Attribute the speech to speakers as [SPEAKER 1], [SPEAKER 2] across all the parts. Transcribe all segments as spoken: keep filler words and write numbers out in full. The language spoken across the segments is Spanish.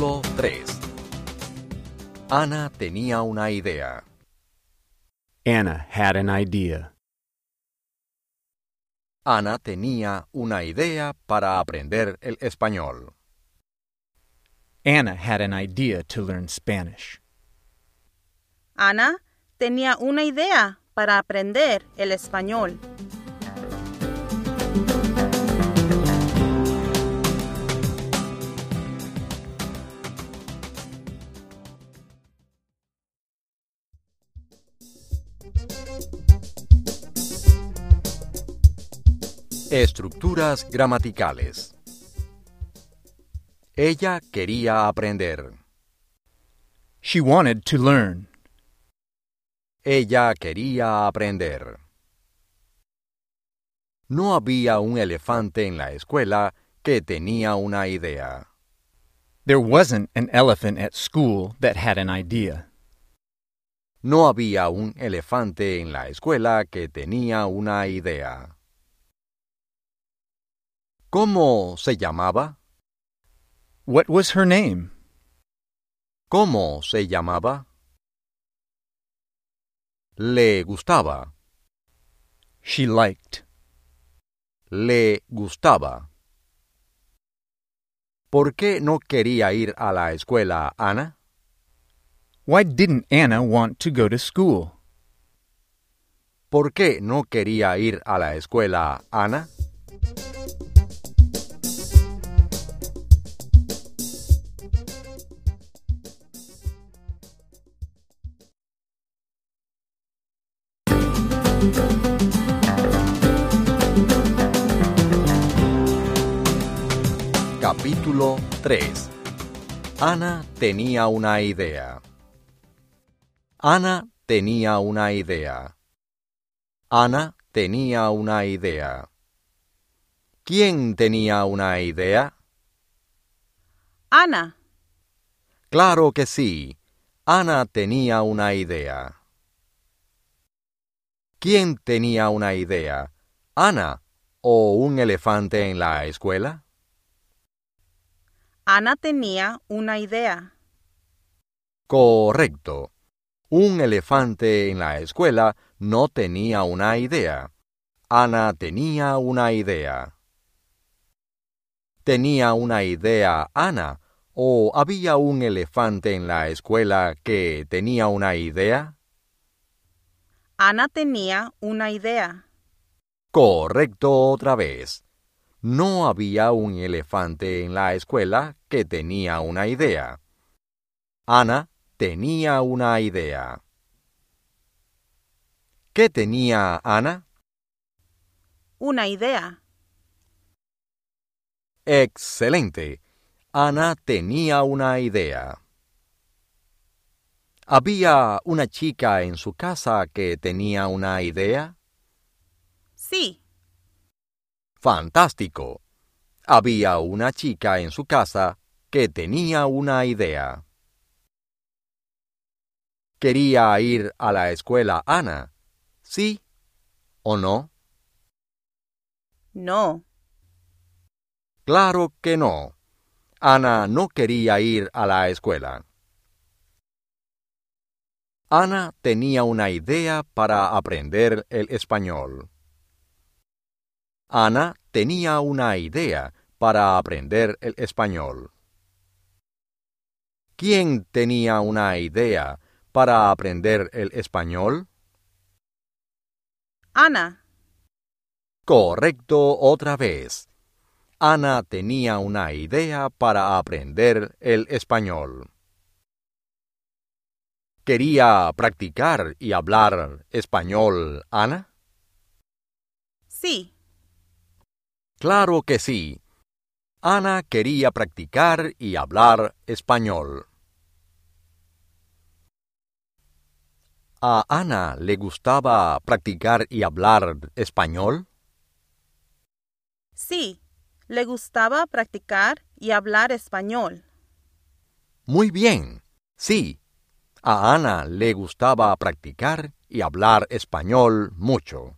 [SPEAKER 1] Capítulo tres. Ana tenía una idea.
[SPEAKER 2] Anna had an idea.
[SPEAKER 1] Ana tenía una idea para aprender el español.
[SPEAKER 2] Anna had an idea to learn Spanish.
[SPEAKER 3] Ana tenía una idea para aprender el español.
[SPEAKER 1] Estructuras gramaticales. Ella quería aprender.
[SPEAKER 2] She wanted to learn.
[SPEAKER 1] Ella quería aprender. No había un elefante en la escuela que tenía una idea.
[SPEAKER 2] There wasn't an elephant at school that had an idea.
[SPEAKER 1] No había un elefante en la escuela que tenía una idea. ¿Cómo se llamaba?
[SPEAKER 2] What was her name?
[SPEAKER 1] ¿Cómo se llamaba? Le gustaba.
[SPEAKER 2] She liked.
[SPEAKER 1] Le gustaba. ¿Por qué no quería ir a la escuela, Ana?
[SPEAKER 2] Why didn't Anna want to go to school?
[SPEAKER 1] ¿Por qué no quería ir a la escuela, Ana? Capítulo tres. Ana tenía una idea. Ana tenía una idea. Ana tenía una idea. ¿Quién tenía una idea?
[SPEAKER 3] Ana.
[SPEAKER 1] Claro que sí. Ana tenía una idea. ¿Quién tenía una idea? ¿Ana o un elefante en la escuela?
[SPEAKER 3] Ana tenía una idea.
[SPEAKER 1] Correcto. Un elefante en la escuela no tenía una idea. Ana tenía una idea. ¿Tenía una idea Ana o había un elefante en la escuela que tenía una idea?
[SPEAKER 3] Ana tenía una idea.
[SPEAKER 1] Correcto otra vez. No había un elefante en la escuela que tenía una idea. Ana tenía una idea. ¿Qué tenía Ana?
[SPEAKER 3] Una idea.
[SPEAKER 1] Excelente. Ana tenía una idea. ¿Había una chica en su casa que tenía una idea?
[SPEAKER 3] Sí.
[SPEAKER 1] Fantástico. Había una chica en su casa que tenía una idea. ¿Quería ir a la escuela Ana? ¿Sí o no?
[SPEAKER 3] No.
[SPEAKER 1] Claro que no. Ana no quería ir a la escuela. Ana tenía una idea para aprender el español. Ana tenía una idea para aprender el español. ¿Quién tenía una idea para aprender el español?
[SPEAKER 3] Ana.
[SPEAKER 1] Correcto otra vez. Ana tenía una idea para aprender el español. ¿Quería practicar y hablar español, Ana?
[SPEAKER 3] Sí.
[SPEAKER 1] Claro que sí. Ana quería practicar y hablar español. ¿A Ana le gustaba practicar y hablar español?
[SPEAKER 3] Sí. Le gustaba practicar y hablar español.
[SPEAKER 1] Muy bien. Sí. A Ana le gustaba practicar y hablar español mucho.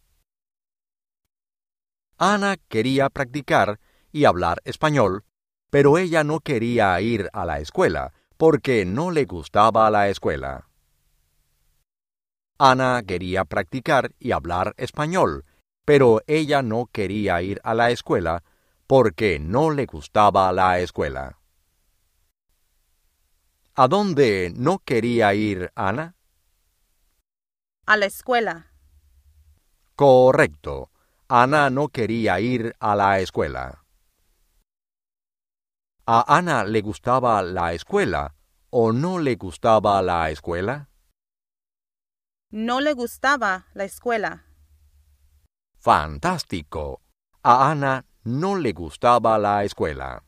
[SPEAKER 1] Ana quería practicar y hablar español, pero ella no quería ir a la escuela porque no le gustaba la escuela. Ana quería practicar y hablar español, pero ella no quería ir a la escuela porque no le gustaba la escuela. ¿A dónde no quería ir Ana?
[SPEAKER 3] A la escuela.
[SPEAKER 1] Correcto. Ana no quería ir a la escuela. ¿A Ana le gustaba la escuela o no le gustaba la escuela?
[SPEAKER 3] No le gustaba la escuela.
[SPEAKER 1] ¡Fantástico! A Ana no le gustaba la escuela.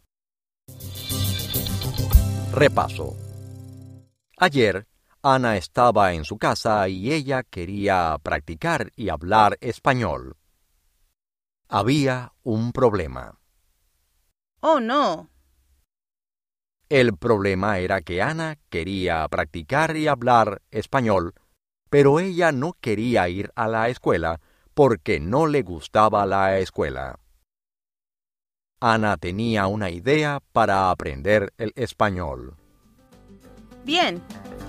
[SPEAKER 1] Repaso. Ayer, Ana estaba en su casa y ella quería practicar y hablar español. Había un problema.
[SPEAKER 3] Oh, no.
[SPEAKER 1] El problema era que Ana quería practicar y hablar español, pero ella no quería ir a la escuela porque no le gustaba la escuela. Ana tenía una idea para aprender el español.
[SPEAKER 3] Bien,